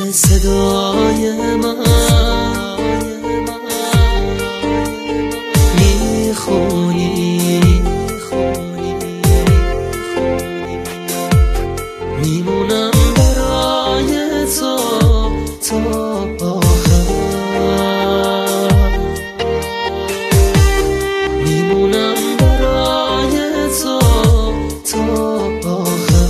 صدای من میخونی، میمونم برای تو تا آخر، میمونم برای تو تا آخر.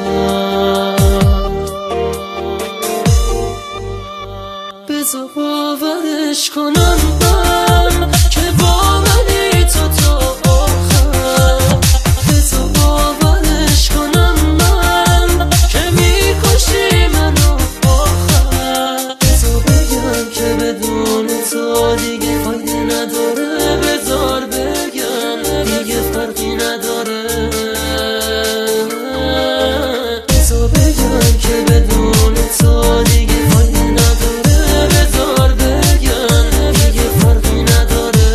بذار باورش کنم من که با منی تو تا آخر، بذار باورش کنم من که میکشی منو آخر، بذار بگم که بدون تو دیگه فایده نداره، بذار بگم دیگه فرقی نداره، بذار بگم که بدون تو دیگه فایده نداره، بذار بگم دیگه فرقی نداره.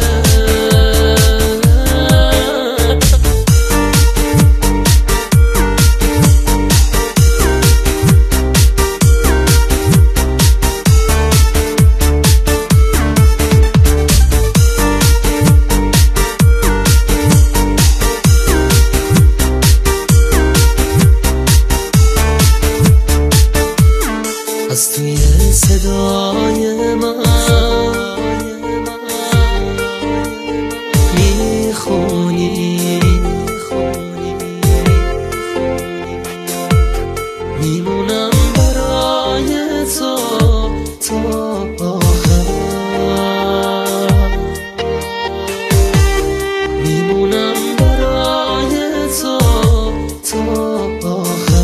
از توی صدای من میخونی، میمونم برای تو تا آخر، میمونم برای تو تا آخر.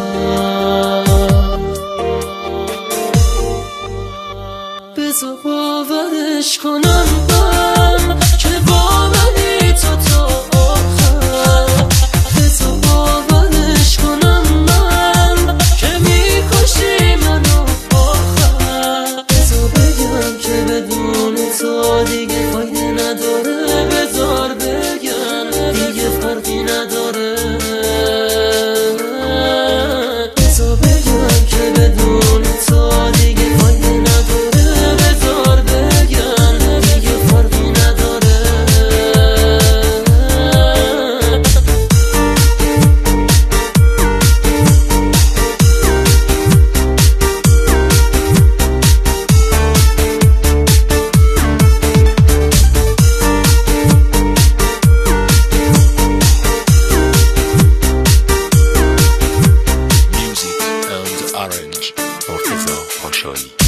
بذار باورش کنم من که با منی تو تا آخر، بذار باورش کنم من که میکشی منو آخر، بذار بگم که بدون تو دیگه فایده نداره، بذار بگم دیگه فرقی نداره، بذار بگم که بدون تو دیگه فایده نداره، بذار بگم دیگه فرقی نداره. Music and arrange for Faisal Hashani.